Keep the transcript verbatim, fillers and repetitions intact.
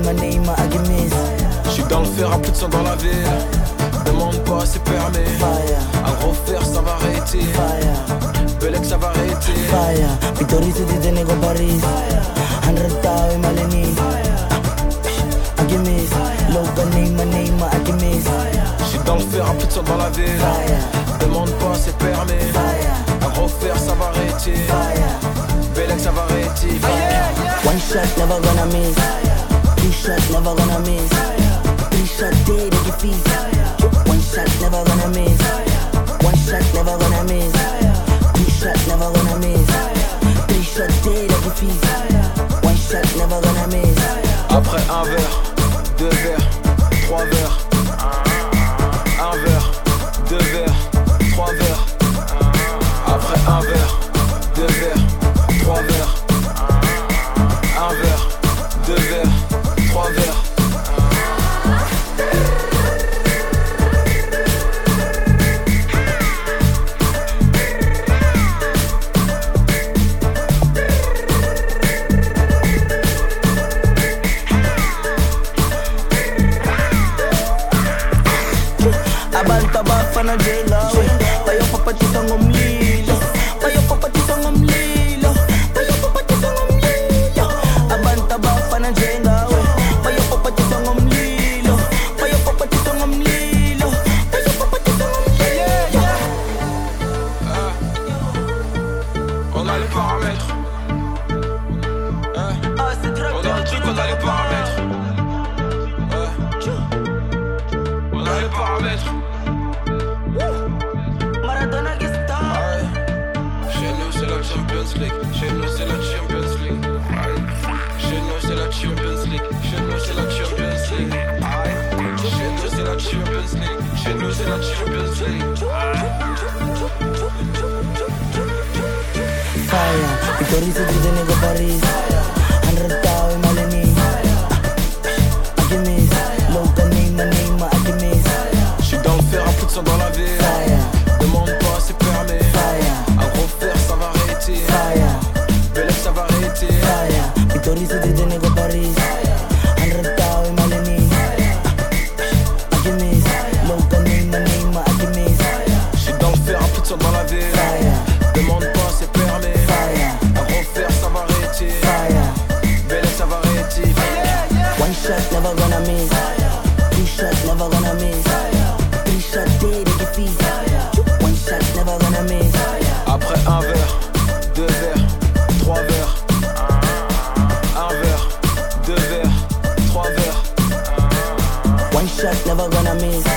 my name, I give miss. J'suis dans le fer à plus de sang dans la ville. Demande pas, c'est permis. Fire, Un gros fer, ça va arrêter. fire, Belek, ça va arrêter. fire. Victory City de Nego Paris. Hundred tao in Malini. I give miss. Local name, my name, I give miss. J'suis dans le fer à plus de sang dans la ville. Fire, Demande pas, c'est permis. fire, Un gros fer, ça va arrêter. fire. Belek, ça va arrêter. One shot, never gonna miss. Two shot, never gonna miss. Three shot, dead at your feet. One shot, never gonna miss. One shot, never gonna miss. Two shot, never gonna miss. Three shot, dead at your feet. One shot, never gonna miss. Après un verre, deux verres, trois verres. Un verre, deux verres, trois verres. Après un verre, deux verres, trois verres. Un verre, deux verres, trois verres. Abanta bafana jelawe. Payo papatisa ngomlilo. Payo papatisa ngomlilo. Payo papatisa ngomlilo. Abanta bafana jelawe. Payo papatisa ngomlilo. Payo papatisa ngomlilo. Payo papatisa ngomlilo. On a les paramètres. Hein? On a un truc, on a les paramètres. Ouais. On a les paramètres. Maradona qui star. Ouais. Chez nous c'est la Champions League. Chez nous c'est la Champions League. Ouais. Chez nous c'est la Champions League. Chez nous c'est la Champions League. Ouais. Chez nous c'est la Champions League. Chez nous c'est la Champions League. Fire, Victory City de Nego Paris. Hundred tao in Malini. I give miss. Local name, my name, I give miss. J'suis dans le fer à plus de sang dans la ville. Fire, Demande pas, c'est permis. fire, Un gros fer, ça va arrêter. fire, Belek, ça va arrêter. fire. Victory City de Nego Paris. Hundred tao in Malini. I give miss. Local name, my name, I give miss. J'suis dans le fer à plus de sang dans la ville. Fire, Demande pas, c'est permis. fire, Un gros fer, ça va arrêter. fire. Belek, ça va arrêter. One shot, never gonna miss. Two shot, never gonna miss. Three shot, dead at your feet. One shot, never gonna miss. Après un verre, deux verres, trois verres. Un verre, deux verres, trois verres. One shot, never gonna miss.